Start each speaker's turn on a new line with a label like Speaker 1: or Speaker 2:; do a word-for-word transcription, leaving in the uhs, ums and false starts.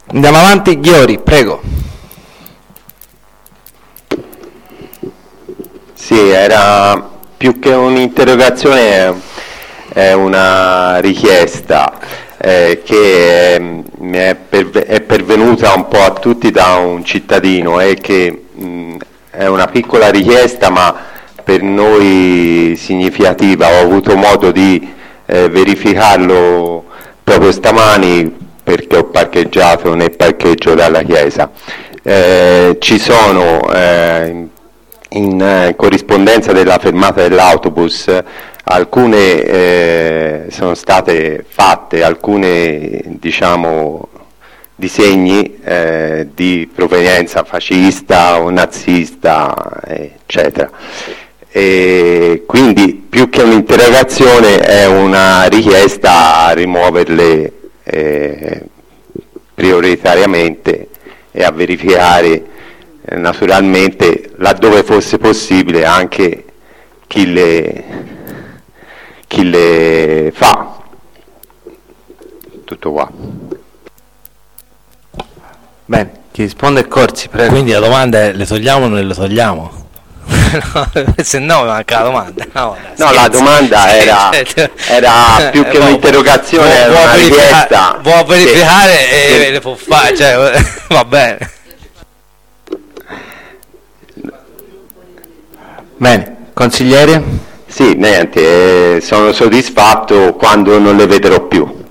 Speaker 1: Andiamo avanti, Ghiori, prego.
Speaker 2: Sì, era più che un'interrogazione, è una richiesta eh, che eh, mi è, perve- è pervenuta un po' a tutti da un cittadino e che mh, è una piccola richiesta ma per noi significativa. Ho avuto modo di eh, verificarlo proprio stamani perché ho parcheggiato nel parcheggio dalla chiesa. Eh, ci sono eh, in eh, corrispondenza della fermata dell'autobus alcune eh, sono state fatte alcune diciamo disegni eh, di provenienza fascista o nazista eccetera, e quindi più che un'interrogazione è una richiesta a rimuoverle eh, prioritariamente e a verificare eh, naturalmente laddove fosse possibile anche chi le, chi le fa. Tutto qua.
Speaker 1: Bene, chi risponde è Corsi, prego.
Speaker 3: Quindi la domanda è: le togliamo o non le togliamo? No, se no manca la domanda. No,
Speaker 2: no la domanda era, era più che un'interrogazione, era una richiesta.
Speaker 3: Può verificare
Speaker 2: che,
Speaker 3: e le può fare, cioè, va bene.
Speaker 1: Bene, consigliere?
Speaker 2: Sì, niente, eh, sono soddisfatto quando non le vedrò più.